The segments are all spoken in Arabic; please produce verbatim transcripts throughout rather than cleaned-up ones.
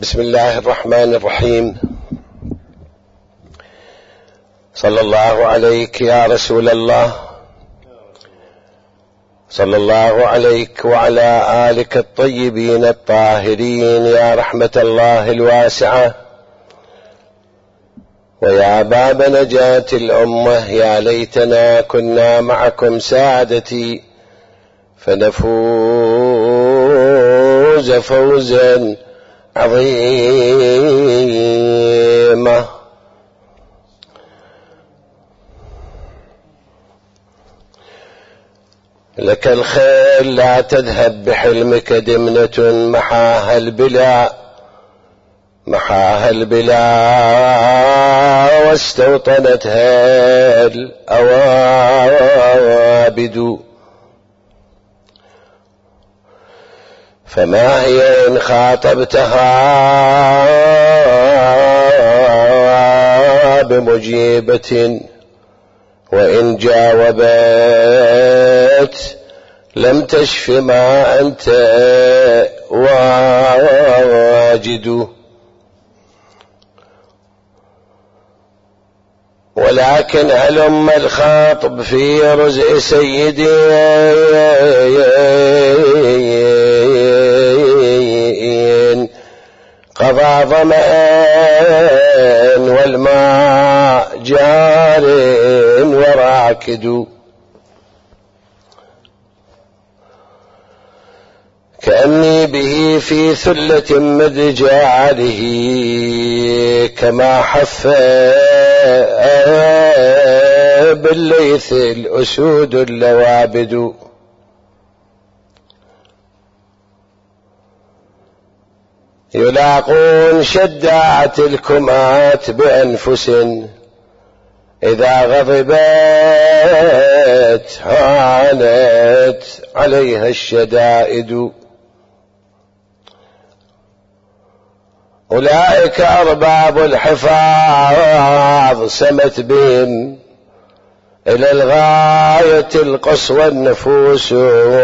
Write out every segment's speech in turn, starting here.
بسم الله الرحمن الرحيم. صلى الله عليك يا رسول الله، صلى الله عليك وعلى آلك الطيبين الطاهرين يا رحمة الله الواسعة، ويا باب نجاة الأمة. يا ليتنا كنا معكم سادتي فنفوز فوزا عظيما. لك الخيل لا تذهب بحلمك دمنة، محاها البلا محاها البلا واستوطنتها الأوابد. فما هي إن خاطبتها بمجيبة، وإن جاوبت لم تشف ما أنت واجد. ولكن هلم الخاطب في رزء سيدي، قضى ظمأ والماء جار وراكد. كأني به في ثلة مدجاله، كما حف بالليث الأسود اللوابد. يلاقون شداعة الكمات بأنفس، إذا غضبت هانت عليها الشدائد. أولئك أرباب الحفاظ، سمت بهم إلى الغاية القصوى النفوس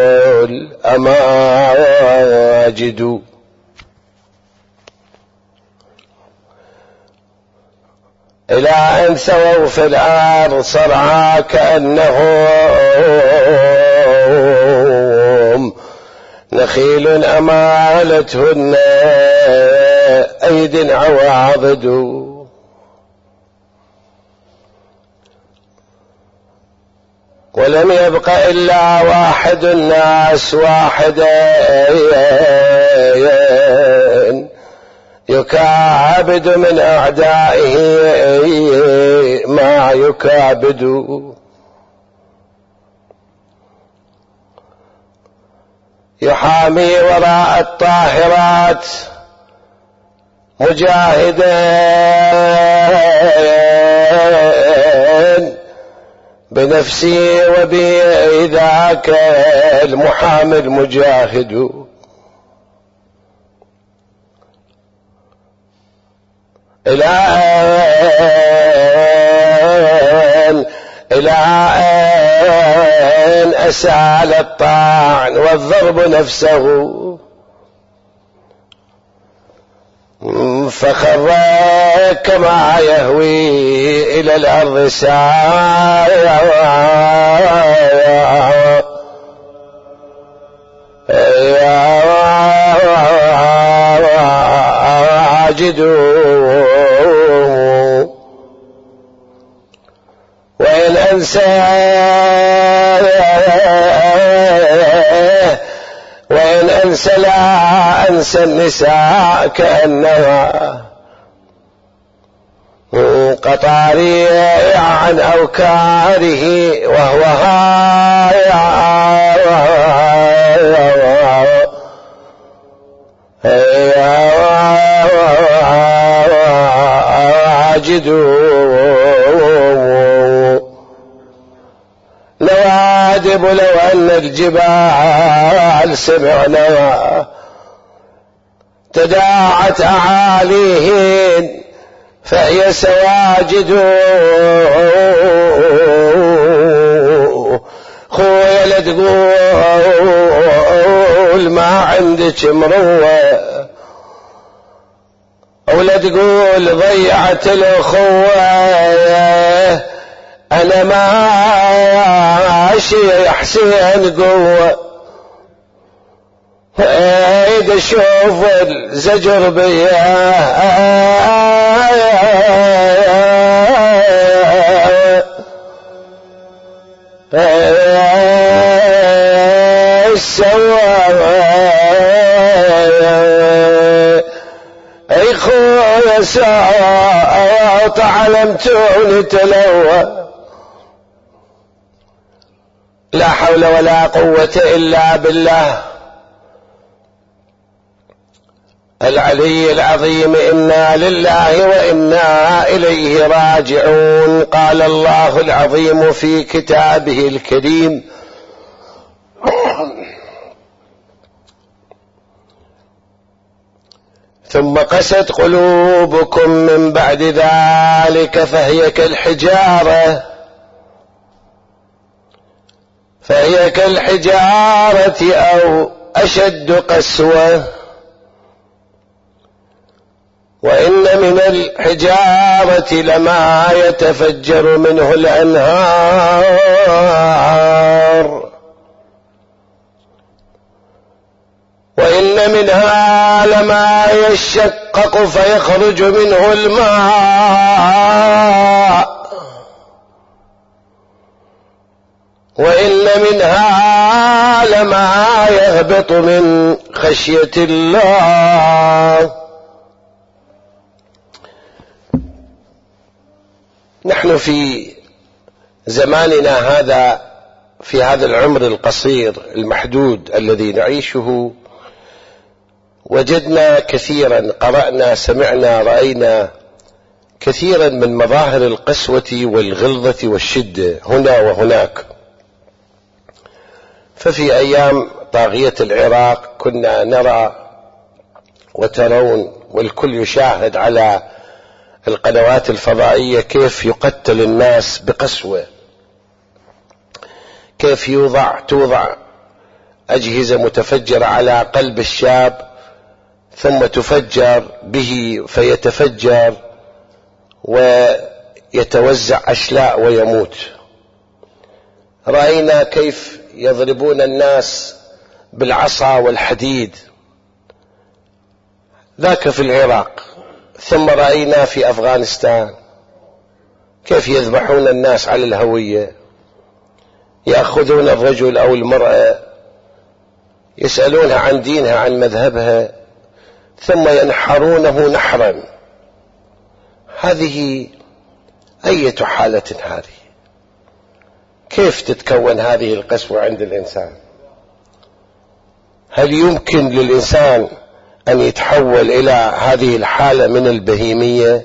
والأماجد. إلى أن ثووا في الأرض صرعى، كأنهم نخيل أمالتهن أيد عواضد. ولم يبق إلا واحد الناس واحدا، يكابد من أعدائه ما يكابد. يحامي وراء الطاهرات مجاهدا بنفسي وبذاك المحامي المجاهد. إلى أن إلى أن أسال الطعن والضرب نفسه، فخر كما يهوي إلى الأرض ساجد. وإن أنسى وإن أنسى لا أنسى النساء، كأنها قطاري عن أوكاره، وهو واجد. نوادب لو أن الجبال سمعنا، تداعت أعاليهن فهي سواجد. خويا لا تقول ما عندك مروة، ولا تقول ضيعت الأخوة أنا ماشي يا حسين قوة. عيد اشوف الزجر بيا سوى اي خويا ساعة علمتوني تلوى. لا حول ولا قوة إلا بالله العلي العظيم. إنا لله وإنا إليه راجعون. قال الله العظيم في كتابه الكريم: ثم قست قلوبكم من بعد ذلك فهي كالحجارة فهي كالحجارة أو أشد قسوة وإن من الحجارة لما يتفجر منه الأنهار وإن منها لما يشقق فيخرج منه الماء وإن منها لما يهبط من خشية الله. نحن في زماننا هذا، في هذا العمر القصير المحدود الذي نعيشه، وجدنا كثيرا، قرأنا، سمعنا، رأينا كثيرا من مظاهر القسوة والغلظة والشدة هنا وهناك. ففي أيام طاغية العراق كنا نرى وترون والكل يشاهد على القنوات الفضائية كيف يقتل الناس بقسوة، كيف يوضع توضع أجهزة متفجرة على قلب الشاب ثم تفجر به فيتفجر ويتوزع أشلاء ويموت. رأينا كيف يضربون الناس بالعصا والحديد، ذاك في العراق. ثم رأينا في أفغانستان كيف يذبحون الناس على الهوية، يأخذون الرجل أو المرأة يسألونها عن دينها عن مذهبها ثم ينحرونه نحرا. هذه أية حالة هذه؟ كيف تتكون هذه القسوة عند الإنسان؟ هل يمكن للإنسان أن يتحول إلى هذه الحالة من البهيمية؟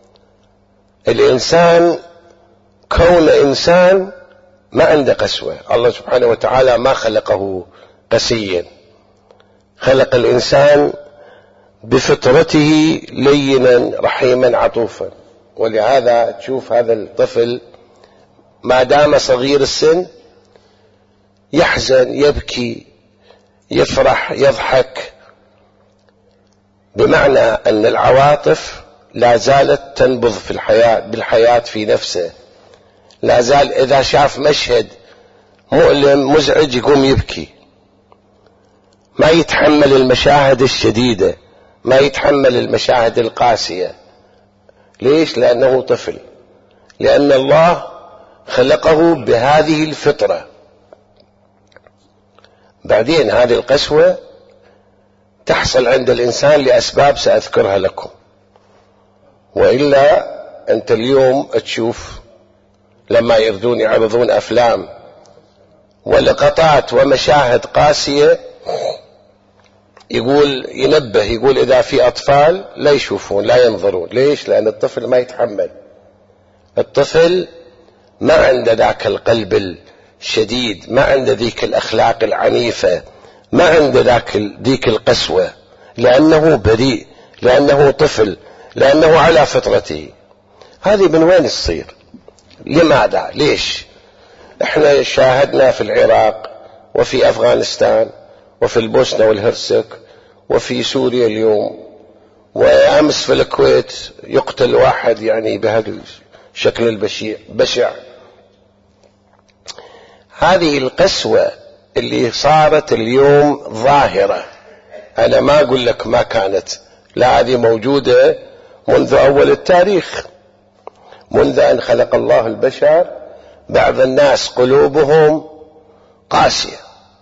الإنسان كون إنسان ما عنده قسوة. الله سبحانه وتعالى ما خلقه قسيا، خلق الإنسان بفطرته لينا رحيما عطوفا. ولهذا تشوف هذا الطفل ما دام صغير السن يحزن، يبكي، يفرح، يضحك، بمعنى أن العواطف لا زالت تنبض في الحياة بالحياة في نفسه. لا زال إذا شاف مشهد مؤلم مزعج يقوم يبكي، ما يتحمل المشاهد الشديدة، ما يتحمل المشاهد القاسية. ليش؟ لأنه طفل، لأن الله خلقه بهذه الفطرة. بعدين هذه القسوة تحصل عند الإنسان لأسباب سأذكرها لكم. وإلا أنت اليوم تشوف لما يردون يعرضون أفلام ولقطات ومشاهد قاسية، يقول ينبه، يقول إذا في أطفال لا يشوفون لا ينظرون. ليش؟ لأن الطفل ما يتحمل، الطفل ما عنده ذاك القلب الشديد، ما عنده ذيك الأخلاق العنيفة، ما عنده ذاك ذيك القسوة، لأنه بريء، لأنه طفل، لأنه على فطرته. هذه من وين تصير؟ لماذا؟ ليش؟ احنا شاهدنا في العراق وفي أفغانستان وفي البوسنة والهرسك وفي سوريا اليوم وأمس في الكويت يقتل واحد يعني بهذا الشكل البشع بشع. هذه القسوة اللي صارت اليوم ظاهرة، أنا ما أقول لك ما كانت، لا، هذه موجودة منذ أول التاريخ، منذ أن خلق الله البشر. بعض الناس قلوبهم قاسية،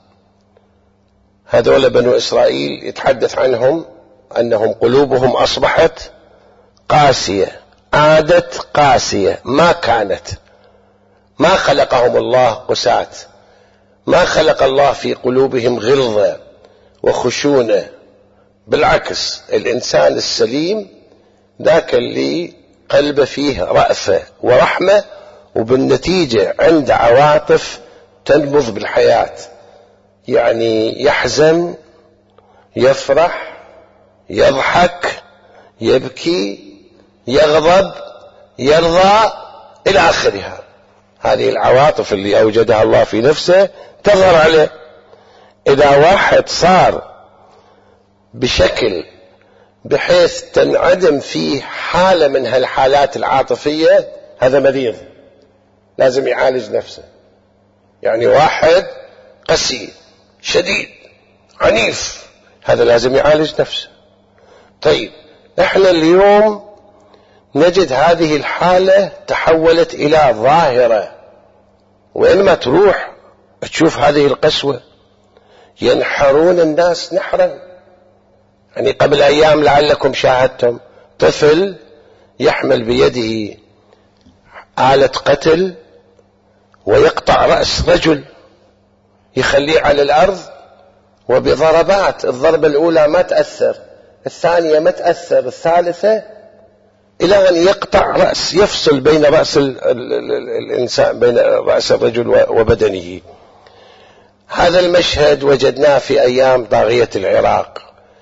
هذول بنو إسرائيل يتحدث عنهم أنهم قلوبهم أصبحت قاسية، عادت قاسية، ما كانت، ما خلقهم الله قساة، ما خلق الله في قلوبهم غلظة وخشونة، بالعكس الإنسان السليم ذاك اللي قلبه فيه رأفة ورحمة، وبالنتيجة عنده عواطف تنبض بالحياة، يعني يحزن، يفرح، يضحك، يبكي، يغضب، يرضى، إلى آخرها. هذه العواطف اللي أوجدها الله في نفسه تظهر عليه. إذا واحد صار بشكل بحيث تنعدم فيه حالة من هالحالات العاطفية، هذا مريض، لازم يعالج نفسه. يعني واحد قسي شديد عنيف، هذا لازم يعالج نفسه. طيب احنا اليوم نجد هذه الحالة تحولت إلى ظاهرة، وين ما تروح تشوف هذه القسوة، ينحرون الناس نحرا. يعني قبل أيام لعلكم شاهدتم طفل يحمل بيده آلة قتل ويقطع رأس رجل، يخليه على الأرض، وبضربات، الضربة الأولى ما تأثر، الثانية ما تأثر، الثالثة، إلى أن يقطع رأس، يفصل بين رأس الإنسان، بين رأس الرجل وبدنه. هذا المشهد وجدناه في أيام طاغية العراق،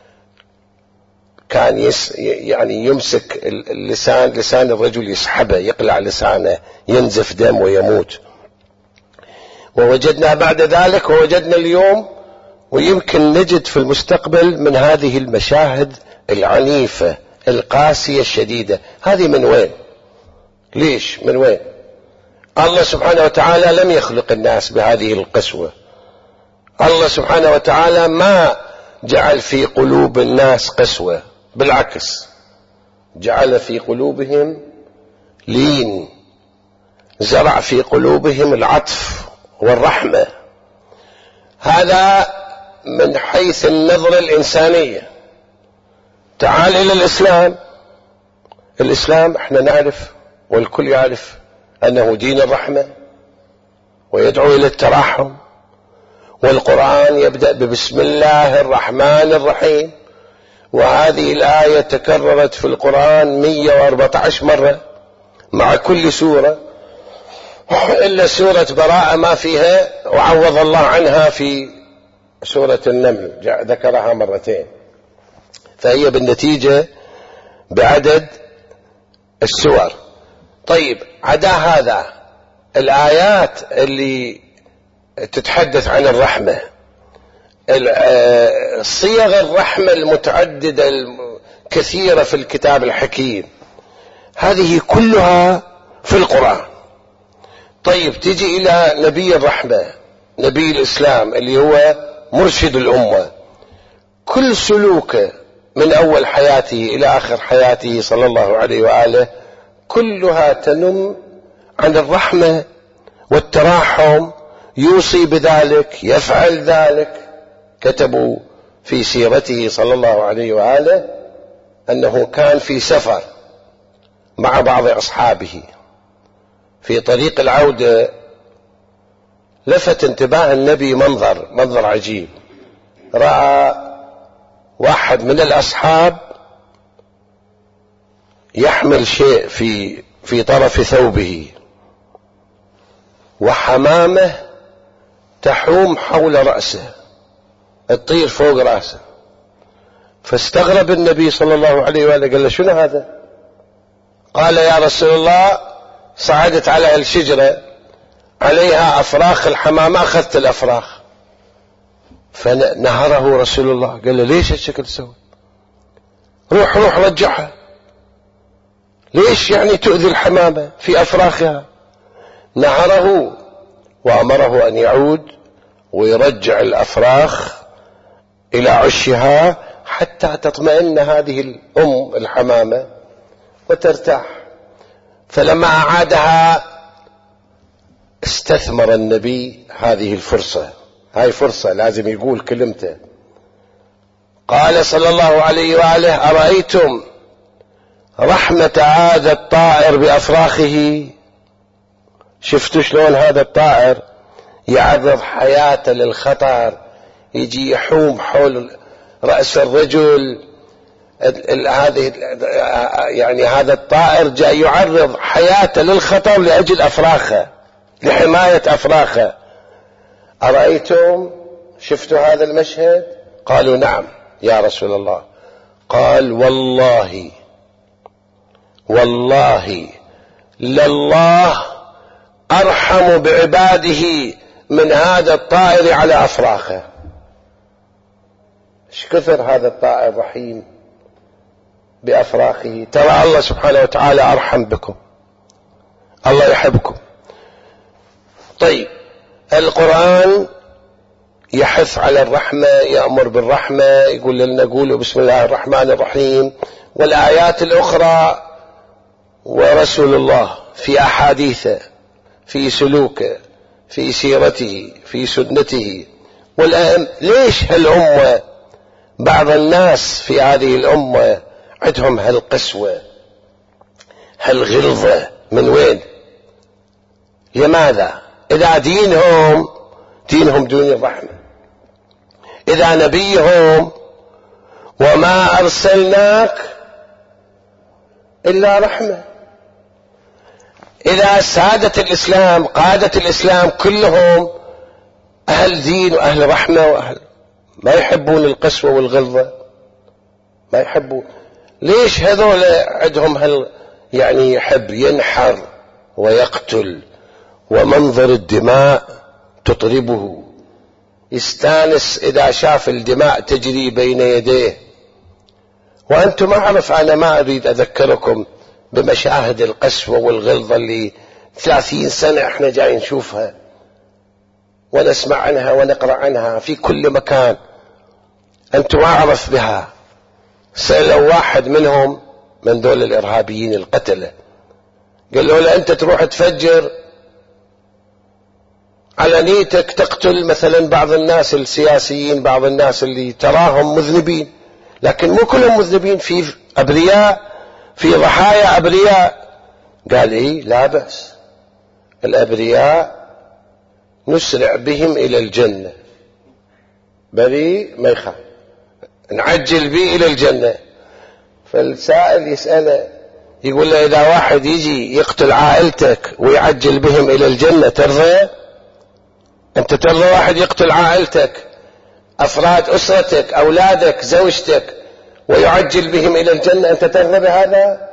كان يس يعني يمسك اللسان، لسان الرجل يسحبه، يقلع لسانه، ينزف دم ويموت. ووجدنا بعد ذلك، ووجدنا اليوم، ويمكن نجد في المستقبل من هذه المشاهد العنيفة القاسية الشديدة. هذه من وين؟ ليش؟ من وين؟ الله سبحانه وتعالى لم يخلق الناس بهذه القسوة. الله سبحانه وتعالى ما جعل في قلوب الناس قسوة، بالعكس جعل في قلوبهم لين، زرع في قلوبهم العطف والرحمة. هذا من حيث النظرة الإنسانية. تعال إلى الإسلام. الإسلام احنا نعرف والكل يعرف أنه دين الرحمة ويدعو إلى التراحم، والقرآن يبدأ ببسم الله الرحمن الرحيم، وهذه الآية تكررت في القرآن مئة وأربعة عشر مرة مع كل سورة، إلا سورة براءة ما فيها، وعوض الله عنها في سورة النمل ذكرها مرتين، فهي بالنتيجة بعدد السور. طيب عدا هذا الآيات اللي تتحدث عن الرحمة، صيغ الرحمة المتعددة الكثيرة في الكتاب الحكيم، هذه كلها في القرآن. طيب تيجي إلى نبي الرحمة، نبي الإسلام اللي هو مرشد الأمة، كل سلوكه من أول حياته إلى آخر حياته صلى الله عليه وآله كلها تنم عن الرحمة والتراحم، يوصي بذلك، يفعل ذلك. كتبوا في سيرته صلى الله عليه وآله أنه كان في سفر مع بعض أصحابه، في طريق العودة لفت انتباه النبي منظر منظر عجيب. رأى واحد من الأصحاب يحمل شيء في في طرف ثوبه، وحمامة تحوم حول رأسه، تطير فوق رأسه. فاستغرب النبي صلى الله عليه وآله، قال له شنو هذا؟ قال يا رسول الله صعدت على الشجرة عليها أفراخ الحمامة، أخذت الأفراخ. فنهره رسول الله، قال له ليش هالشكل سوى؟ روح روح رجعها. ليش يعني تؤذي الحمامة في أفراخها؟ نهره وأمره أن يعود ويرجع الأفراخ إلى عشها حتى تطمئن هذه الأم الحمامة وترتاح. فلما أعادها استثمر النبي هذه الفرصة، هاي فرصة لازم يقول كلمته. قال صلى الله عليه وآله: أرأيتم رحمة هذا الطائر بأفراخه؟ شفتوا شلون هذا الطائر يعرض حياته للخطر، يجي يحوم حول رأس الرجل. هذه يعني هذا الطائر جاء يعرض حياته للخطر لأجل أفراخه، لحماية أفراخه. أرأيتم شفتوا هذا المشهد؟ قالوا: نعم يا رسول الله. قال: والله والله لله أرحم بعباده من هذا الطائر على أفراخه. ايش كثر هذا الطائر رحيم بأفراخه. ترى الله سبحانه وتعالى أرحم بكم، الله يحبكم. طيب، القرآن يحث على الرحمة، يأمر بالرحمة، يقول لنا قولوا بسم الله الرحمن الرحيم. والآيات الأخرى ورسول الله في أحاديثه، في سلوكه، في سيرته، في سنته. والآن ليش هالأمة، بعض الناس في هذه الأمة عندهم هالقسوة هالغلظة؟ من وين؟ لماذا؟ إذا دينهم دينهم دون الرحمة، إذا نبيهم وما أرسلناك إلا رحمة، إذا سادة الإسلام قادة الإسلام كلهم أهل دين وأهل رحمة وأهل ما يحبون القسوة والغلظة، ما يحبون. ليش هذول عندهم هل يعني يحب ينحر ويقتل ومنظر الدماء تطربه، يستانس إذا شاف الدماء تجري بين يديه. وأنتم أعرف، أنا ما أريد أذكركم بمشاهد القسوة والغلظة اللي ثلاثين سنة احنا جاي نشوفها ونسمع عنها ونقرأ عنها في كل مكان. أنتم أعرف بها. سألوا واحد منهم من دول الإرهابيين القتلة، قال له: أنت تروح تفجر على نيتك تقتل مثلا بعض الناس السياسيين، بعض الناس اللي تراهم مذنبين، لكن مو كلهم مذنبين، في أبرياء، في ضحايا أبرياء. قال: إيه، لا بأس، الأبرياء نسرع بهم إلى الجنة، بريء ما يخاف، نعجل به إلى الجنة. فالسائل يسأله يقول له: إذا واحد يجي يقتل عائلتك ويعجل بهم إلى الجنة ترضى؟ أنت ترضى واحد يقتل عائلتك، أفراد أسرتك، أولادك، زوجتك، ويعجل بهم إلى الجنة؟ أنت ترضى بهذا؟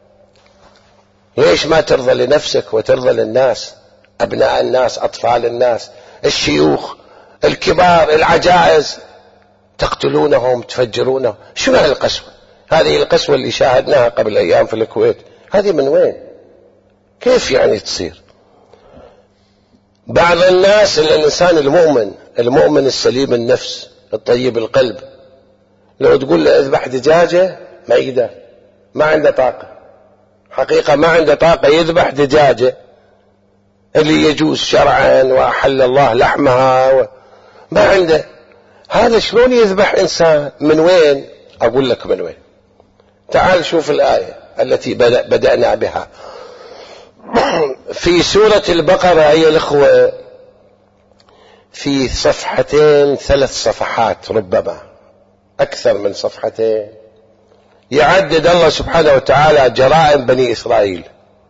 ليش ما ترضى لنفسك وترضى للناس، أبناء الناس، أطفال الناس، الشيوخ، الكبار، العجائز، تقتلونهم، تفجرونهم؟ شو هالقسوة؟ هذه القسوة اللي شاهدناها قبل أيام في الكويت، هذه من وين؟ كيف يعني تصير؟ بعض الناس، الإنسان المؤمن المؤمن السليم النفس الطيب القلب، لو تقول له اذبح دجاجة ما يقدر، ما عنده طاقة، حقيقة ما عنده طاقة يذبح دجاجة اللي يجوز شرعا وأحل الله لحمها و... ما عنده. هذا شلون يذبح إنسان؟ من وين؟ أقول لك من وين. تعال شوف الآية التي بدأنا بها في سورة البقرة أيها الأخوة، في صفحتين ثلاث صفحات، ربما أكثر من صفحتين، يعدد الله سبحانه وتعالى جرائم بني إسرائيل: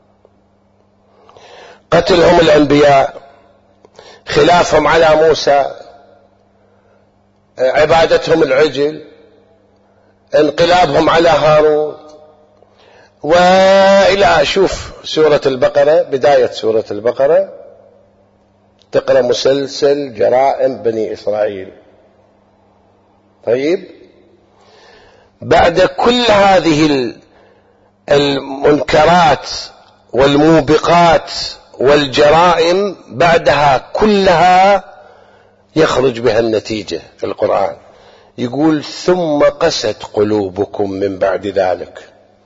قتلهم الأنبياء، خلافهم على موسى، عبادتهم العجل، انقلابهم على هارون، وإلى شوف سورة البقرة، بداية سورة البقرة تقرأ مسلسل جرائم بني إسرائيل. طيب، بعد كل هذه المنكرات والموبقات والجرائم بعدها كلها يخرج بها النتيجة في القرآن، يقول ثم قست قلوبكم من بعد ذلك.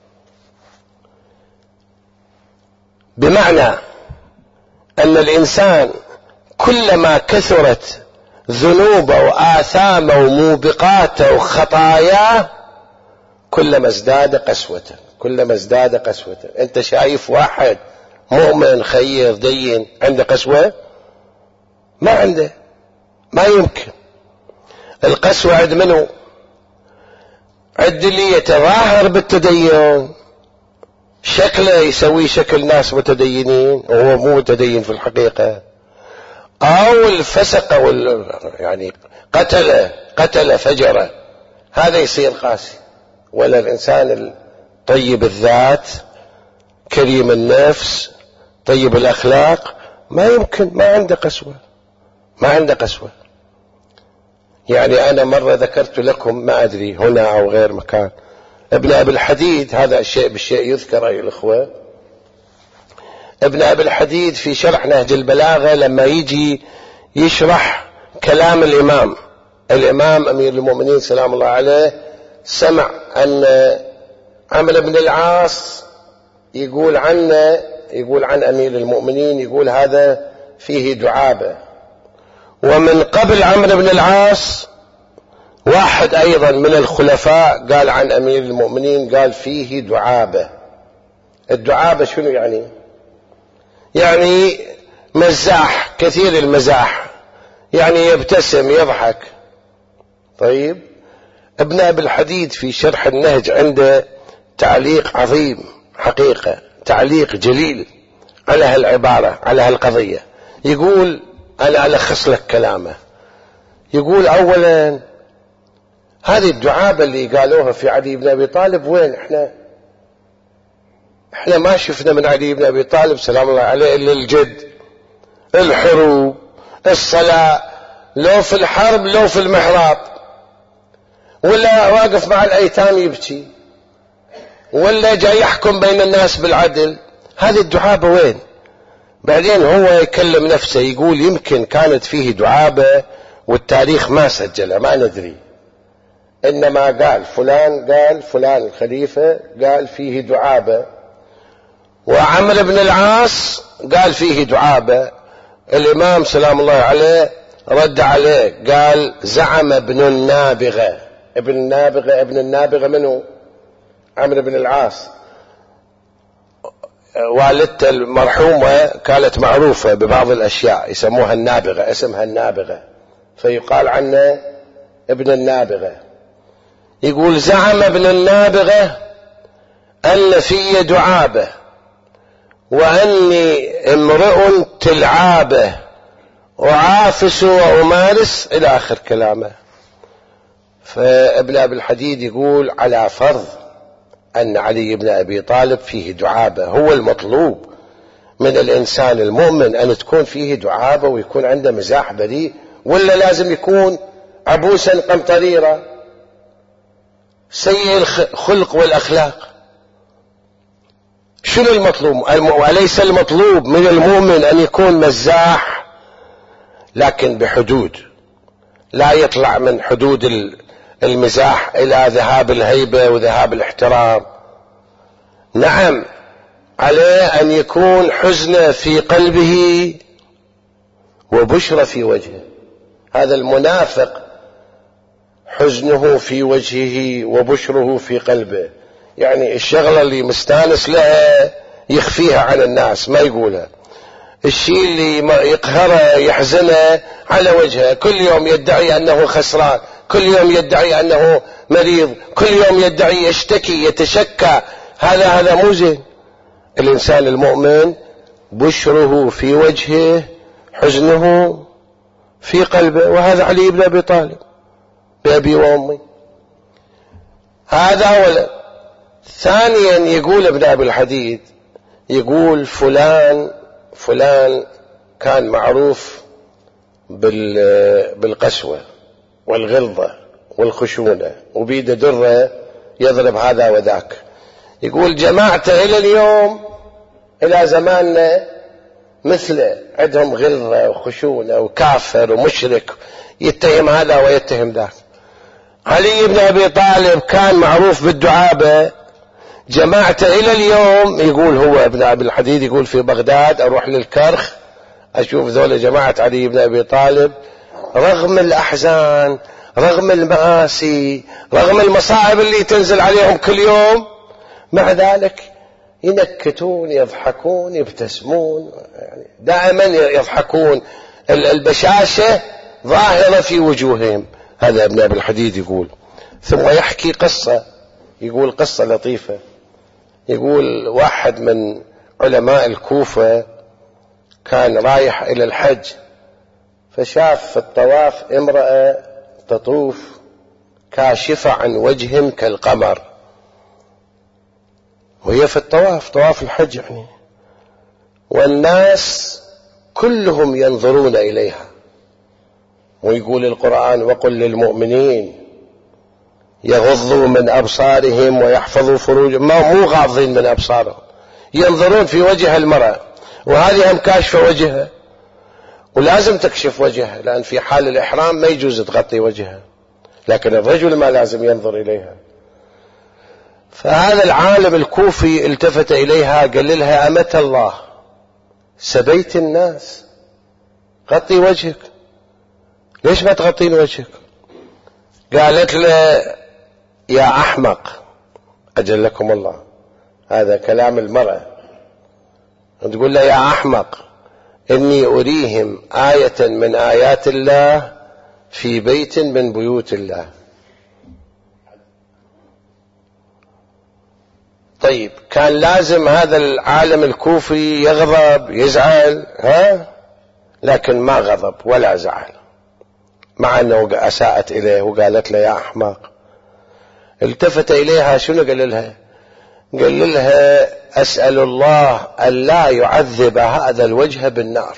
بمعنى أن الإنسان كلما كثرت ذنوبه وآثامه وموبقاته وخطاياه كلما ازداد قسوة، كلما ازداد قسوة. أنت شايف واحد مؤمن خير دين عنده قسوة؟ ما عنده، ما يمكن. القسوة عند منه؟ عند اللي يتظاهر بالتدين، شكله يسوي شكل ناس متدينين وهو مو متدين في الحقيقة، أو الفسق وال يعني قتل قتل فجر، هذا يصير قاسي. ولا الإنسان طيب الذات كريم النفس طيب الأخلاق ما يمكن، ما عنده قسوة، ما عنده قسوة. يعني أنا مرة ذكرت لكم، ما أدري هنا أو غير مكان، ابن أبي الحديد، هذا الشيء بالشيء يذكر أيها الأخوة. ابن أبي الحديد في شرح نهج البلاغة لما يجي يشرح كلام الإمام الإمام أمير المؤمنين سلام الله عليه، سمع أن عمرو بن العاص يقول عنه، يقول عن أمير المؤمنين، يقول هذا فيه دعابة. ومن قبل عمرو بن العاص واحد أيضا من الخلفاء قال عن أمير المؤمنين، قال فيه دعابة. الدعابة شنو يعني؟ يعني مزاح، كثير المزاح، يعني يبتسم يضحك. طيب ابن أبي الحديد في شرح النهج عنده تعليق عظيم حقيقة، تعليق جليل على هالعبارة، على هالقضية. يقول، أنا ألخص لك كلامه، يقول أولا هذه الدعابة اللي قالوها في علي بن أبي طالب وين؟ احنا احنا ما شفنا من علي بن أبي طالب سلام الله عليه إلا الجد، الحروب، الصلاة، لو في الحرب لو في المحراب، ولا واقف مع الأيتام يبكي، ولا جاي يحكم بين الناس بالعدل. هذه الدعابة وين؟ بعدين هو يكلم نفسه يقول يمكن كانت فيه دعابة والتاريخ ما سجلها، ما ندري، إنما قال فلان، قال فلان الخليفة قال فيه دعابة، وعمرو بن العاص قال فيه دعابة. الإمام سلام الله عليه رد عليه قال زعم ابن النابغة. ابن النابغة ابن النابغة منه؟ عمرو بن العاص. والدته المرحومة كانت معروفة ببعض الأشياء يسموها النابغة، اسمها النابغة، فيقال عنه ابن النابغة. يقول زعم ابن النابغة أن في دعابة وأني امرؤ تلعابه وعافس وأمارس إلى آخر كلامه. فابن أبي الحديد يقول على فرض أن علي بن أبي طالب فيه دعابة، هو المطلوب من الإنسان المؤمن أن تكون فيه دعابة ويكون عنده مزاح بريء، ولا لازم يكون عبوسا قمطريرا سيء الخلق والأخلاق؟ شنو المطلوب؟ وليس المطلوب من المؤمن أن يكون مزاح، لكن بحدود، لا يطلع من حدود المزاح إلى ذهاب الهيبة وذهاب الاحترام. نعم عليه أن يكون حزن في قلبه وبشرة في وجهه. هذا المنافق حزنه في وجهه وبشره في قلبه، يعني الشغلة اللي مستانس لها يخفيها عن الناس ما يقولها، الشيء اللي يقهره يحزنه على وجهه، كل يوم يدعي أنه خسران، كل يوم يدعي أنه مريض، كل يوم يدعي يشتكي يتشكى. هذا هذا مو زين. الإنسان المؤمن بشره في وجهه حزنه في قلبه، وهذا علي بن أبي طالب بأبي وأمي. هذا أولا. ثانيا يقول ابن أبي الحديد، يقول فلان فلان كان معروف بالقسوة والغلظة والخشونة، وبيده درة يضرب هذا وذاك. يقول جماعته إلى اليوم إلى زماننا مثله، عندهم غلظة وخشونة وكافر ومشرك، يتهم هذا ويتهم ذاك. علي بن أبي طالب كان معروف بالدعابة، جماعته إلى اليوم يقول هو ابن أبي الحديد يقول في بغداد أروح للكرخ أشوف ذول جماعة علي بن أبي طالب رغم الأحزان رغم المآسي رغم المصائب اللي تنزل عليهم كل يوم، مع ذلك ينكتون يضحكون يبتسمون، يعني دائما يضحكون، البشاشة ظاهرة في وجوههم. هذا ابن أبي الحديد يقول. ثم يحكي قصة، يقول قصة لطيفة، يقول واحد من علماء الكوفة كان رايح إلى الحج، فشاف في الطواف امرأة تطوف كاشفة عن وجه كالقمر، وهي في الطواف طواف الحج يعني، والناس كلهم ينظرون إليها. ويقول القرآن وقل للمؤمنين يغضوا من أبصارهم ويحفظوا فروجهم، مو غاضين من أبصارهم، ينظرون في وجه المرأة، وهذه هم كاشفة وجهها، ولازم تكشف وجهها لأن في حال الإحرام ما يجوز تغطي وجهها، لكن الرجل ما لازم ينظر إليها. فهذا العالم الكوفي التفت إليها قال لها أمة الله سبيت الناس، غطي وجهك، ليش ما تغطين وجهك؟ قالت له يا أحمق أجلكم الله، هذا كلام المرأة، تقول له يا أحمق إني أريهم آية من آيات الله في بيت من بيوت الله. طيب كان لازم هذا العالم الكوفي يغضب يزعل، ها؟ لكن ما غضب ولا زعل، مع أنه أساءت إليه وقالت له يا أحمق. التفت إليها شنو قال لها؟ قال لها أسأل الله أن لا يعذب هذا الوجه بالنار،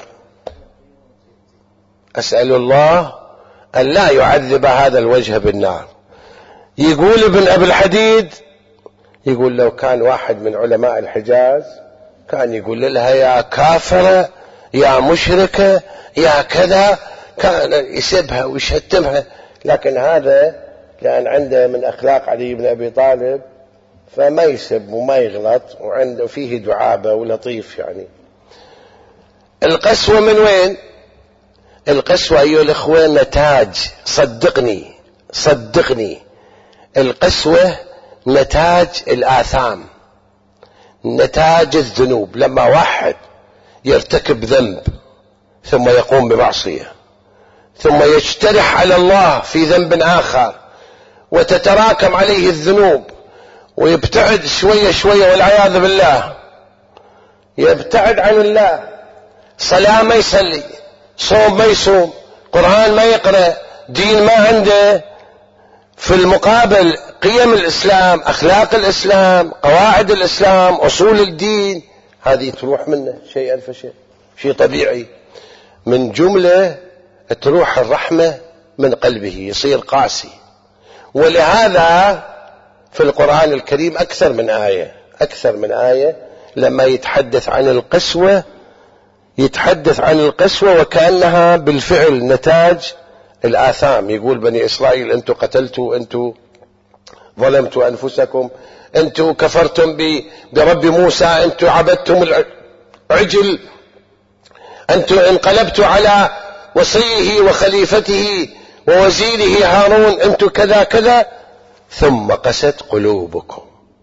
أسأل الله أن لا يعذب هذا الوجه بالنار. يقول ابن أبي الحديد يقول لو كان واحد من علماء الحجاز كان يقول لها يا كافرة يا مشركة يا كذا، كان يسبها ويشتمها، لكن هذا لأن عنده من أخلاق علي بن أبي طالب فما يسب وما يغلط، وعنده فيه دعابة ولطيف. يعني القسوة من وين؟ القسوة أيها الأخوة نتاج، صدقني صدقني القسوة نتاج الآثام، نتاج الذنوب. لما واحد يرتكب ذنب ثم يقوم بمعصية ثم يجترح على الله في ذنب آخر وتتراكم عليه الذنوب ويبتعد شوية شوية والعياذ بالله، يبتعد عن الله، صلاة ما يصلي، صوم ما يصوم، قرآن ما يقرأ، دين ما عنده، في المقابل قيم الإسلام أخلاق الإسلام قواعد الإسلام أصول الدين هذه تروح منه شيئا فشيء، شيء طبيعي. من جملة تروح الرحمة من قلبه، يصير قاسي. ولهذا في القرآن الكريم أكثر من آية أكثر من آية لما يتحدث عن القسوة يتحدث عن القسوة وكأنها بالفعل نتاج الآثام. يقول بني إسرائيل أنتم قتلتوا، أنتم ظلمتوا أنفسكم، أنتم كفرتم برب موسى، أنتم عبدتم العجل، أنتم انقلبتوا على وصيه وخليفته ووزيره هارون، أنتم كذا كذا، ثم قست قلوبكم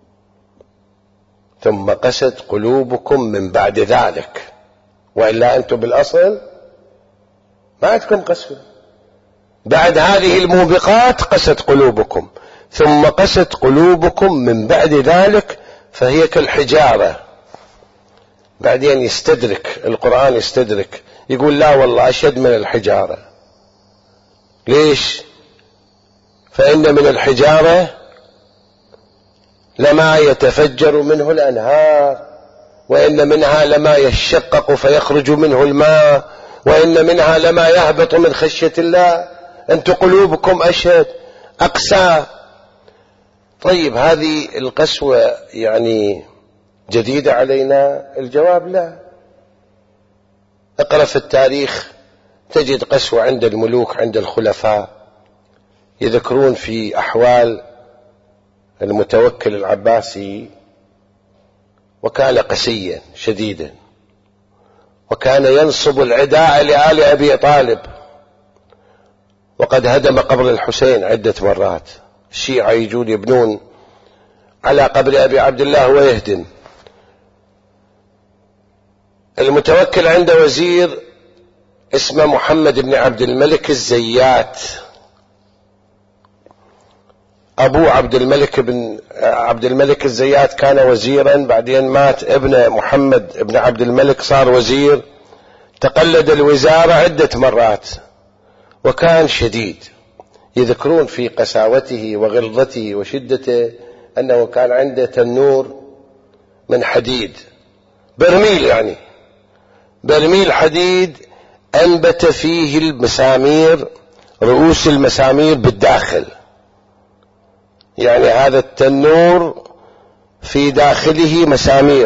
ثم قست قلوبكم من بعد ذلك، وإلا أنتم بالأصل ما عندكم قسوة. بعد هذه الموبقات قست قلوبكم، ثم قست قلوبكم من بعد ذلك فهي كالحجارة. بعدين يستدرك القرآن، يستدرك يقول لا والله أشد من الحجارة. ليش؟ فإن من الحجارة لما يتفجر منه الأنهار، وإن منها لما يشقق فيخرج منه الماء، وإن منها لما يهبط من خشية الله. أنت قلوبكم أشد أقسى. طيب هذه القسوة يعني جديدة علينا؟ الجواب لا. اقرأ في التاريخ تجد قسوة عند الملوك، عند الخلفاء، يذكرون في أحوال المتوكل العباسي وكان قسيا شديدا، وكان ينصب العداء لآل أبي طالب، وقد هدم قبر الحسين عدة مرات. الشيعة يجون يبنون على قبر أبي عبد الله ويهدم. المتوكل عنده وزير اسمه محمد بن عبد الملك الزيات، أبو عبد الملك بن عبد الملك الزيات كان وزيرا، بعدين مات ابن محمد بن عبد الملك صار وزير، تقلد الوزارة عدة مرات، وكان شديد. يذكرون في قساوته وغلظته وشدته أنه كان عنده تنور من حديد، برميل يعني برميل حديد أنبت فيه المسامير، رؤوس المسامير بالداخل، يعني هذا التنور في داخله مسامير.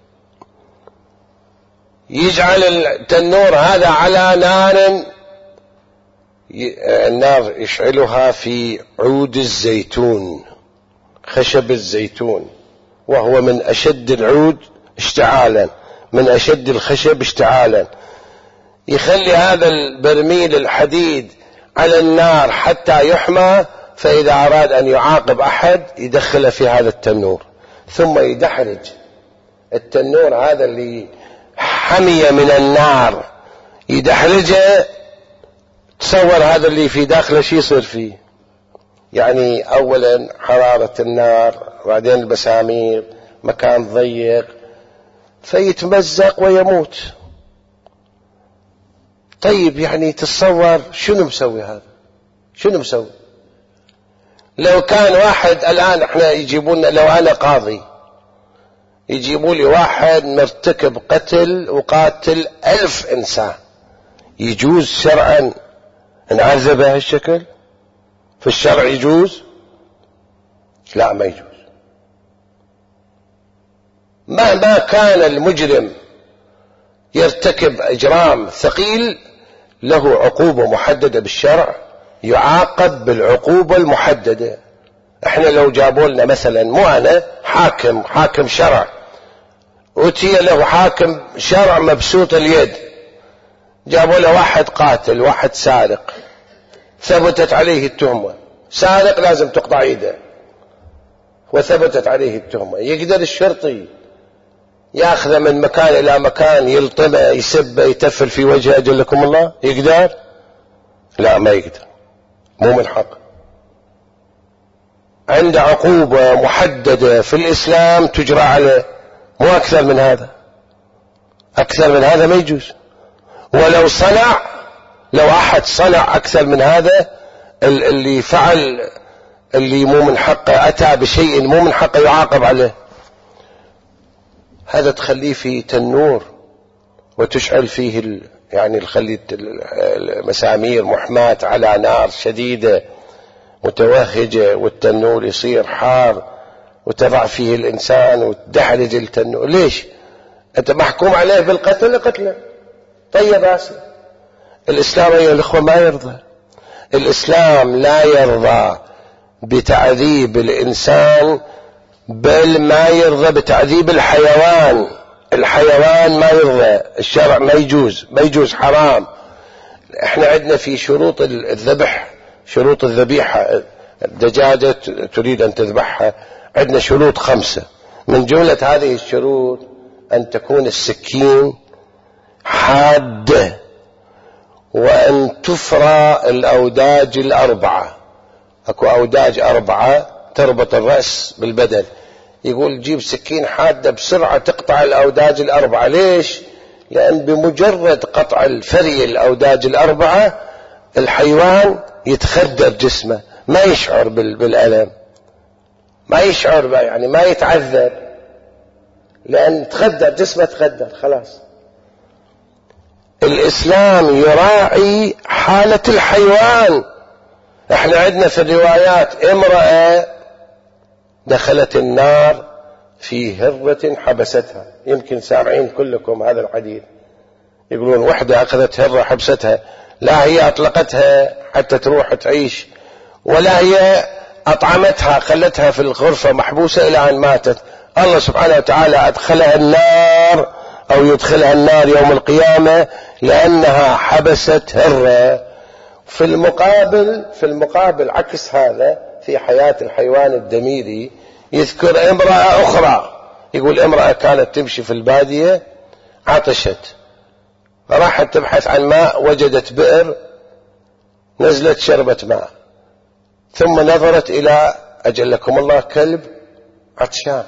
يجعل التنور هذا على نار، النار يشعلها في عود الزيتون، خشب الزيتون، وهو من أشد العود اشتعالا، من أشد الخشب اشتعالا. يخلي هذا البرميل الحديد على النار حتى يحمى، فإذا أراد أن يعاقب أحد يدخله في هذا التنور، ثم يدحرج التنور هذا اللي حمي من النار، يدحرجه. تصور هذا اللي في داخله شي يصير فيه، يعني أولا حرارة النار، بعدين المسامير، مكان ضيق، فيتمزق ويموت. طيب يعني تصور شنو مسوي هذا، شنو مسوي؟ لو كان واحد الآن احنا يجيبون، لو أنا قاضي يجيبوا لي واحد مرتكب قتل وقاتل ألف إنسان، يجوز شرعا نعذبه بهالشكل؟ في الشرع يجوز؟ لا، ما يجوز. مهما كان المجرم يرتكب إجرام ثقيل له عقوبة محددة بالشرع، يعاقب بالعقوبة المحددة. احنا لو جابوا لنا مثلا، مو انا، حاكم حاكم شرع، أتي له حاكم شرع مبسوط اليد، جابوا له واحد قاتل، واحد سارق، ثبتت عليه التهمة، سارق لازم تقطع يده، وثبتت عليه التهمة، يقدر الشرطي ياخذه من مكان الى مكان، يلطمه، يسبه، يتفل في وجهه اجلكم الله؟ يقدر؟ لا، ما يقدر، مو من حق. عند عقوبة محددة في الإسلام تجرى عليه، مو أكثر من هذا. أكثر من هذا ما يجوز. ولو صنع، لو أحد صنع أكثر من هذا، اللي فعل اللي مو من حقه، أتى بشيء مو من حقه، يعاقب عليه. هذا تخليه في تنور وتشعل فيه ال... يعني الخلي المسامير محماة على نار شديدة متوهجة، والتنور يصير حار، وتضع فيه الإنسان وتدحرج التنور. ليش؟ أنت محكوم عليه بالقتل، قتله. طيب بس الإسلام أيها الأخوة ما يرضى. الإسلام لا يرضى بتعذيب الإنسان، بل ما يرضى بتعذيب الحيوان. الحيوان ما يرضى، الشرع ما يجوز، ما يجوز، حرام. احنا عندنا في شروط الذبح، شروط الذبيحة، الدجاجة تريد أن تذبحها، عندنا شروط خمسة. من جملة هذه الشروط أن تكون السكين حادة، وأن تفرى الأوداج الأربعة. أكو أوداج أربعة تربط الرأس بالبدن، يقول جيب سكين حادة بسرعة تقطع الأوداج الأربعة. ليش؟ لأن بمجرد قطع الفري الأوداج الأربعة الحيوان يتخدر جسمه، ما يشعر بالألم، ما يشعر، يعني ما يتعذب، لأن تخدر جسمه، تخدر خلاص. الإسلام يراعي حالة الحيوان. احنا عندنا في الروايات امرأة دخلت النار في هرة حبستها. يمكن سامعين كلكم هذا الحديث، يقولون وحدة أخذت هرة حبستها، لا هي أطلقتها حتى تروح تعيش، ولا هي أطعمتها خلتها في الغرفة محبوسة إلى أن ماتت. الله سبحانه وتعالى أدخلها النار أو يدخلها النار يوم القيامة لأنها حبست هرة. في المقابل في المقابل عكس هذا، في حياة الحيوان الدميري يذكر امرأة أخرى، يقول امرأة كانت تمشي في البادية، عطشت، راحت تبحث عن ماء، وجدت بئر، نزلت شربت ماء، ثم نظرت إلى أجلكم الله كلب عطشان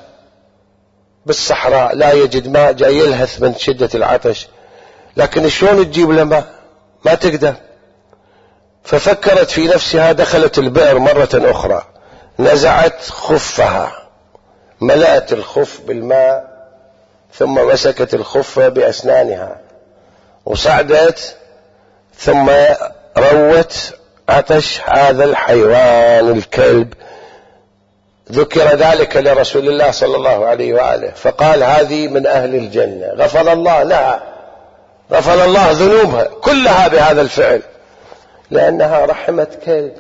بالصحراء لا يجد ماء، جاي يلهث من شدة العطش، لكن شلون تجيب له ماء؟ ما تقدر. ففكرت في نفسها، دخلت البئر مرة أخرى، نزعت خفها، ملأت الخف بالماء، ثم مسكت الخف بأسنانها وصعدت، ثم روت عطش هذا الحيوان الكلب. ذكر ذلك لرسول الله صلى الله عليه وآله، فقال هذه من أهل الجنة، غفر الله لها، غفر الله ذنوبها كلها بهذا الفعل، لأنها رحمت كلب،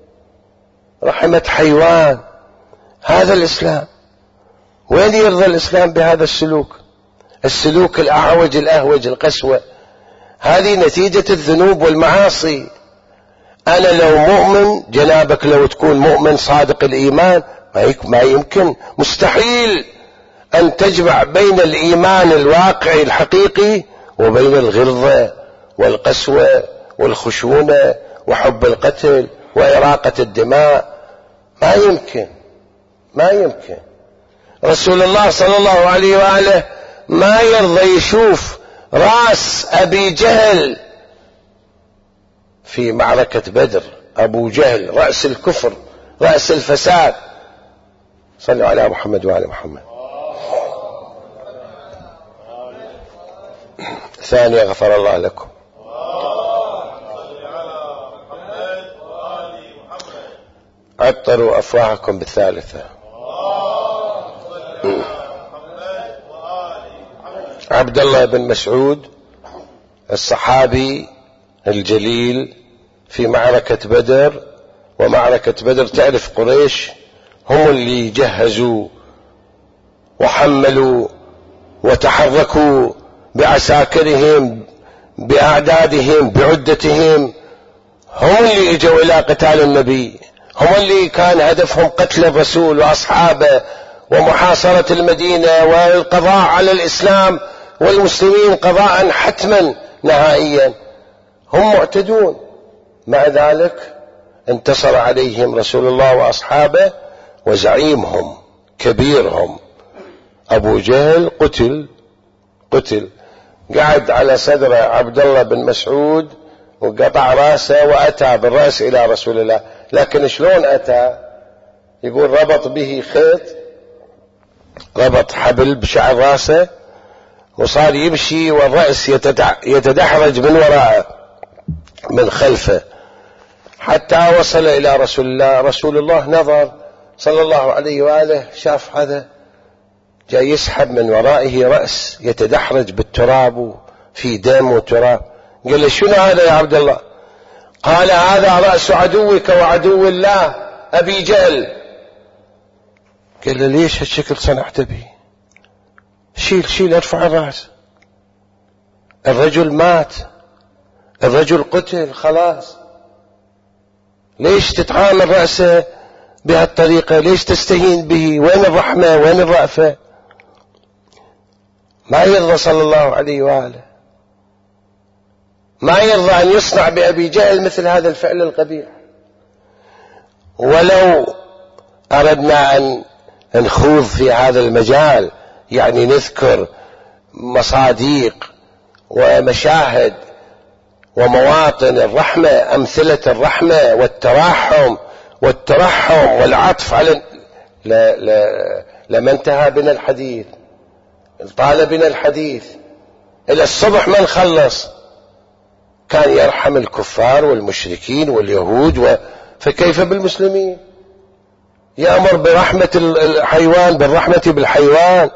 رحمت حيوان. هذا الإسلام. وين يرضى الإسلام بهذا السلوك؟ السلوك الأعوج الأهوج القسوة. هذه نتيجة الذنوب والمعاصي. أنا لو مؤمن، جنابك لو تكون مؤمن صادق الإيمان، ما يمكن، مستحيل أن تجمع بين الإيمان الواقعي الحقيقي وبين الغلظة والقسوة والخشونة وحب القتل وإراقة الدماء. ما يمكن، ما يمكن. رسول الله صلى الله عليه وآله ما يرضى يشوف رأس أبي جهل في معركة بدر. أبو جهل رأس الكفر، رأس الفساد. صلوا على محمد وعلى محمد. ثانية غفر الله لكم. عطروا أفواهكم بالثالثة. عبد الله بن مسعود الصحابي الجليل في معركة بدر، ومعركة بدر تعرف قريش هم اللي جهزوا وحملوا وتحركوا بعساكرهم بأعدادهم بعدتهم، هم اللي اجوا إلى قتال النبي، هم اللي كان هدفهم قتل الرسول وأصحابه ومحاصرة المدينة والقضاء على الإسلام والمسلمين قضاء حتما نهائيا. هم معتدون، مع ذلك انتصر عليهم رسول الله وأصحابه، وزعيمهم كبيرهم أبو جهل قتل قتل قعد على صدر عبد الله بن مسعود وقطع راسه، وأتى بالرأس إلى رسول الله. لكن شلون أتى؟ يقول ربط به خيط، ربط حبل بشعر راسه، وصار يمشي والرأس يتدحرج من وراءه من خلفه حتى وصل إلى رسول الله. رسول الله نظر صلى الله عليه وآله، شاف هذا جاي يسحب من ورائه رأس يتدحرج بالتراب في دم وتراب. قال له شنو هذا يا عبد الله؟ قال هذا رأس عدوك وعدو الله أبي جهل. قال له ليش هالشكل صنعت به؟ شيل شيل ارفع الرأس، الرجل مات، الرجل قتل خلاص، ليش تتعامل رأسه بهالطريقة؟ ليش تستهين به؟ وين الرحمة وين الرأفة؟ ما يرضى صلى الله عليه وآله، ما يرضى أن يصنع بأبي جهل مثل هذا الفعل القبيح. ولو أردنا أن نخوض في هذا المجال، يعني نذكر مصاديق ومشاهد ومواطن الرحمة، أمثلة الرحمة والتراحم والترحم والعطف على لا لا لما انتهى بنا الحديث، طال بنا الحديث إلى الصبح ما نخلص. كان يرحم الكفار والمشركين واليهود و... فكيف بالمسلمين؟ يأمر برحمة الحيوان بالرحمة بالحيوان،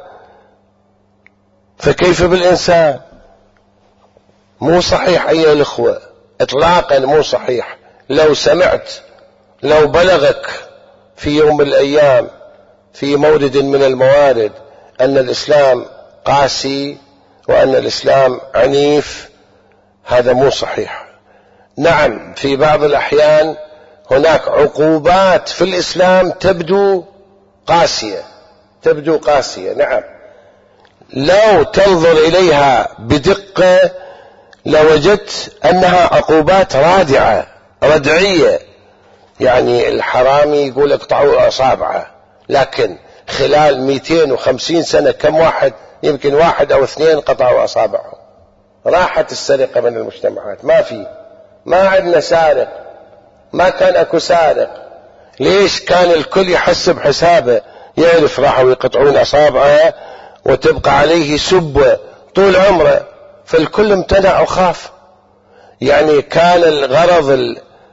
فكيف بالإنسان؟ مو صحيح أيها الأخوة، إطلاقا مو صحيح. لو سمعت، لو بلغك في يوم من الأيام في مورد من الموارد أن الإسلام قاسي وأن الإسلام عنيف، هذا مو صحيح. نعم، في بعض الأحيان هناك عقوبات في الإسلام تبدو قاسية، تبدو قاسية، نعم، لو تنظر إليها بدقة لوجدت أنها عقوبات رادعة ردعية. يعني الحرامي يقول اقطعوا أصابعه، لكن خلال مئتين وخمسين سنة كم واحد، يمكن واحد أو اثنين قطعوا أصابعهم. راحت السرقة من المجتمعات، ما في، ما عندنا سارق، ما كان أكو سارق. ليش؟ كان الكل يحسب حسابه، يعرف راحوا يقطعون أصابعه وتبقى عليه سبة طول عمره، فالكل امتنع وخاف. يعني كان الغرض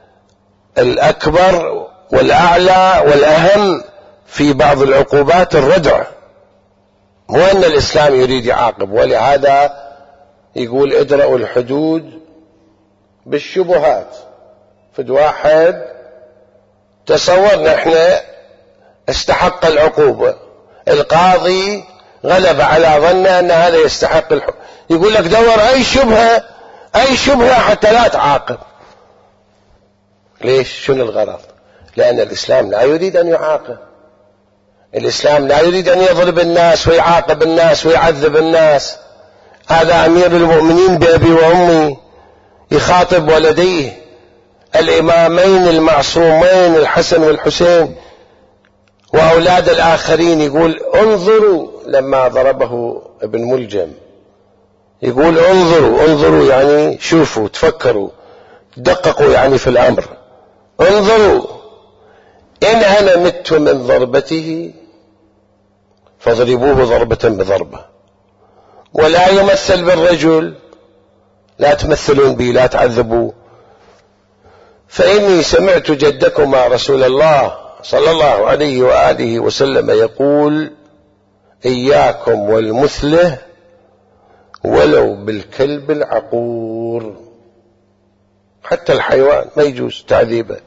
الأكبر والأعلى والأهم في بعض العقوبات الردع، مو أن الإسلام يريد يعاقب. ولهذا يقول ادرأوا الحدود بالشبهات. فد واحد تصورنا احنا استحق العقوبة، القاضي غلب على ظنه أن هذا يستحق الحكم، يقول لك دور أي شبهة، أي شبهة حتى لا تعاقب. ليش؟ شنو الغرض؟ لأن الإسلام لا يريد أن يعاقب، الإسلام لا يريد أن يضرب الناس ويعاقب الناس ويعذب الناس. هذا أمير المؤمنين بأبي وأمي يخاطب ولديه الإمامين المعصومين الحسن والحسين وأولاد الآخرين، يقول انظروا لما ضربه ابن ملجم، يقول انظروا انظروا يعني شوفوا، تفكروا، دققوا يعني في الأمر، انظروا إن أنا مت من ضربته فاضربوه ضربة بضربة، ولا يمثل بالرجل، لا تمثلون بي، لا تعذبوا، فإني سمعت جدكما رسول الله صلى الله عليه وآله وسلم يقول إياكم والمثله ولو بالكلب العقور. حتى الحيوان ما يجوز تعذيبه،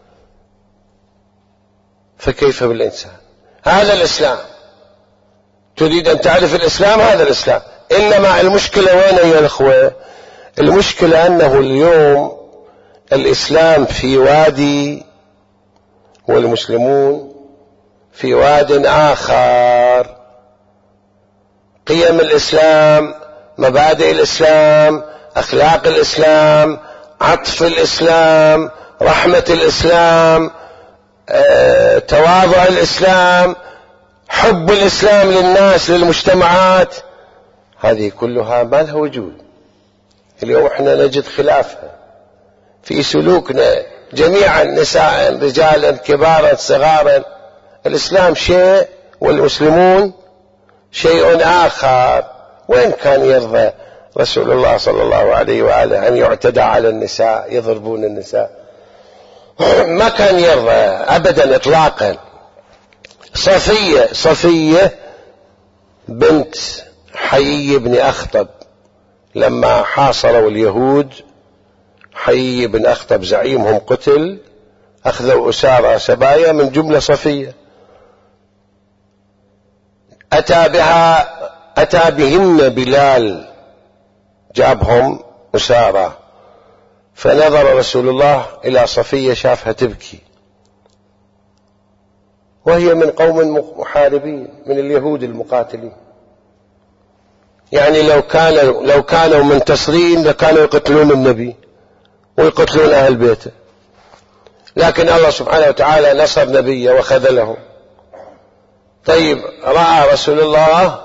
فكيف بالإنسان؟ هذا الإسلام. تريد أن تعرف الإسلام؟ هذا الإسلام. إنما المشكلة وين يا الأخوة؟ المشكلة أنه اليوم الإسلام في وادي والمسلمون في واد آخر. قيم الإسلام، مبادئ الإسلام، أخلاق الإسلام، عطف الإسلام، رحمة الإسلام، آه، تواضع الإسلام، حب الإسلام للناس للمجتمعات، هذه كلها ما لها وجود. اليوم احنا نجد خلافها في سلوكنا جميعا، نساء رجالا كبارا صغارا. الإسلام شيء والمسلمون شيء آخر. وين كان يرضى رسول الله صلى الله عليه وآله أن يعتدى على النساء، يضربون النساء؟ ما كان يرضى أبدا إطلاقا. صفية صفية بنت حيي بن أخطب لما حاصروا اليهود، حيي بن أخطب زعيمهم قتل، أخذوا أسارى سبايا من جملة صفية، أتى بها أتى بهن بلال، جابهم أسارى، فنظر رسول الله إلى صفية شافها تبكي، وهي من قوم محاربين من اليهود المقاتلين. يعني لو كانوا لو كانوا منتصرين لكانوا يقتلون النبي ويقتلون أهل بيته، لكن الله سبحانه وتعالى نصر نبيه وخذلهم. طيب، رأى رسول الله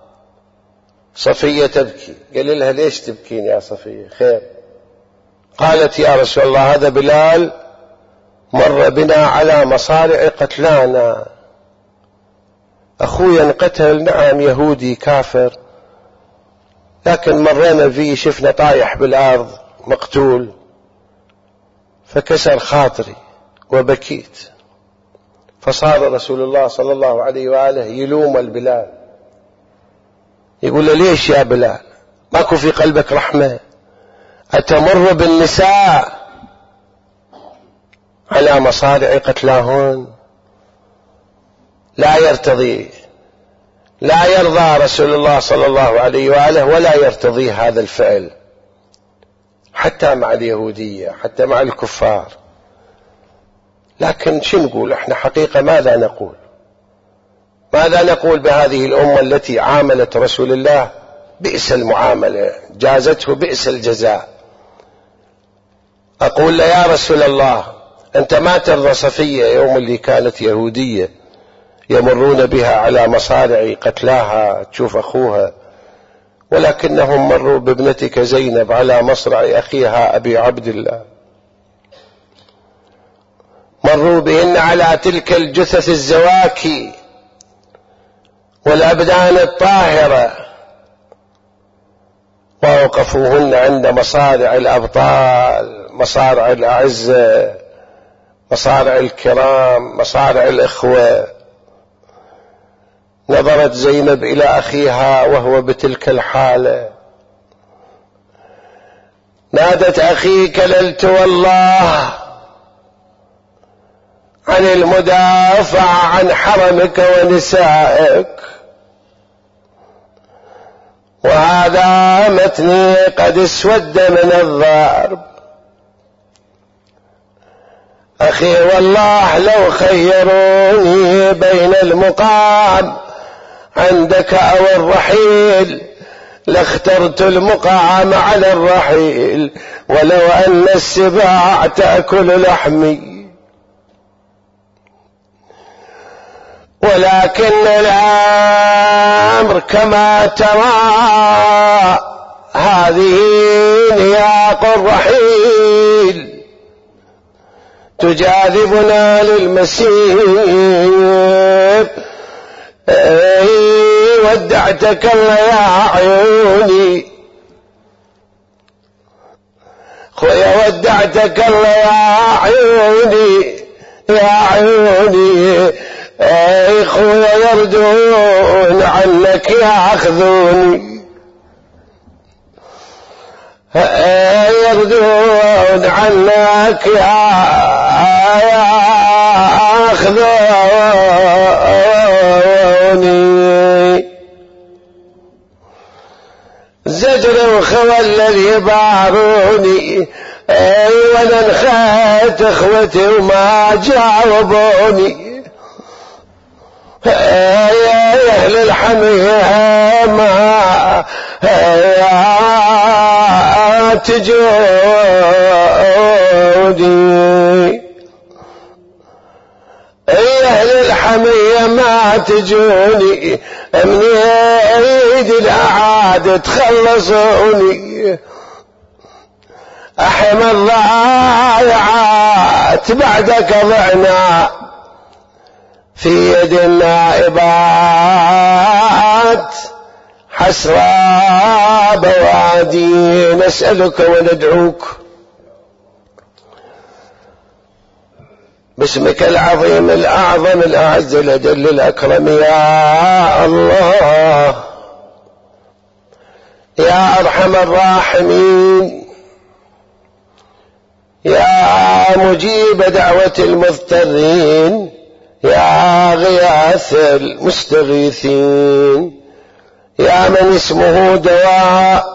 صفية تبكي، قال لها ليش تبكين يا صفية؟ خير. قالت يا رسول الله هذا بلال مر بنا على مصارع قتلانا، أخويا انقتل، نعم يهودي كافر، لكن مرينا فيه شفنا طايح بالأرض مقتول، فكسر خاطري وبكيت، فصار رسول الله صلى الله عليه وآله يلوم البلال، يقول له ليش يا بلال ماكو في قلبك رحمة؟ أتمر بالنساء على مصارع قتلاهن؟ لا يرتضي، لا يرضى رسول الله صلى الله عليه وآله ولا يرتضي هذا الفعل حتى مع اليهودية، حتى مع الكفار. لكن شو نقول احنا حقيقة؟ ماذا نقول؟ ماذا نقول بهذه الأمة التي عاملت رسول الله بئس المعاملة، جازته بئس الجزاء؟ أقول له يا رسول الله أنت ما ترضى صفية يوم اللي كانت يهودية يمرون بها على مصارع قتلاها تشوف أخوها، ولكنهم مروا بابنتك زينب على مصرع أخيها أبي عبد الله، مروا بهن على تلك الجثث الزواكي والأبدان الطاهرة، ووقفوهن عند مصارع الأبطال، مصارع الأعزة، مصارع الكرام، مصارع الإخوة. نظرت زينب إلى أخيها وهو بتلك الحالة، نادت أخي كللت والله عن المدافع عن حرمك ونسائك، وهذا متني قد اسود من الضرب. أخي والله لو خيروني بين المقام عندك أو الرحيل لاخترت المقام على الرحيل، ولو أن السباع تأكل لحمي، ولكن الأمر كما ترى هذه نياق الرحيل تجاذبنا للمسير. اي ودعتك الله يا عيوني، خويا ودعتك الله يا عيوني يا عيوني، اي خويا يردون عنك ياخذوني، يردون عنك ياخذوني. زجر وخول يباروني، اي وانا نخيت اخوتي وما جاوبوني، اي اهل الحمية ما تجوني، اي اهل الحمية ما تجوني، من ايد الاعاد تخلصوني. احم الضايعات بعدك ضعنا في يد النائبات، حسرى بوادي نسألك وندعوك باسمك العظيم الأعظم الأعز الأجل الأكرم يا الله يا أرحم الراحمين، يا مجيب دعوة المضطرين، يا غياث المستغيثين، يا من اسمه دواء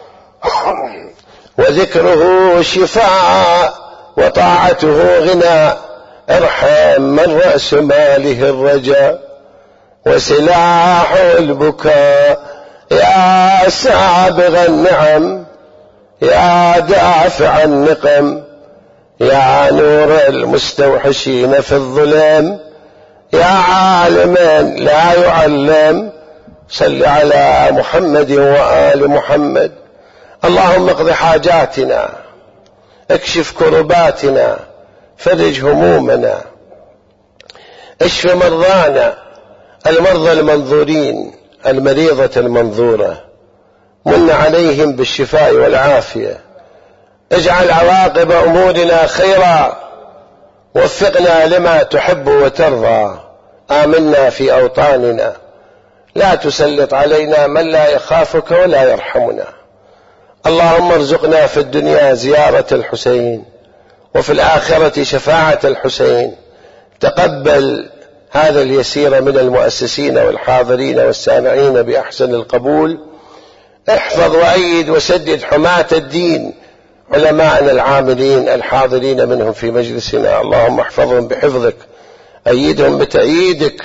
وذكره شفاء وطاعته غنى، ارحم من رأس ماله الرجاء وسلاحه البكاء، يا سابغ النعم، يا دافع النقم، يا نور المستوحشين في الظلام، يا عالما لا يعلم، صل على محمد وآل محمد. اللهم اقض حاجاتنا، اكشف كرباتنا، فرج همومنا، اشف مرضانا، المرضى المنظورين، المريضة المنظورة، من عليهم بالشفاء والعافية، اجعل عواقب أمورنا خيرا، وفقنا لما تحب وترضى، آمنا في أوطاننا، لا تسلط علينا من لا يخافك ولا يرحمنا. اللهم ارزقنا في الدنيا زيارة الحسين وفي الآخرة شفاعة الحسين. تقبل هذا اليسير من المؤسسين والحاضرين والسامعين بأحسن القبول. احفظ وأيد وسدد حماة الدين، علماءنا العاملين الحاضرين منهم في مجلسنا، اللهم احفظهم بحفظك، أيدهم بتأييدك.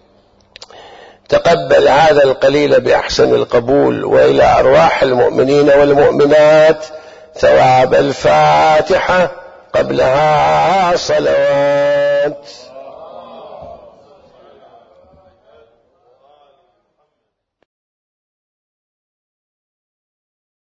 تقبل هذا القليل بأحسن القبول، وإلى أرواح المؤمنين والمؤمنات ثواب الفاتحة قبلها صلوات.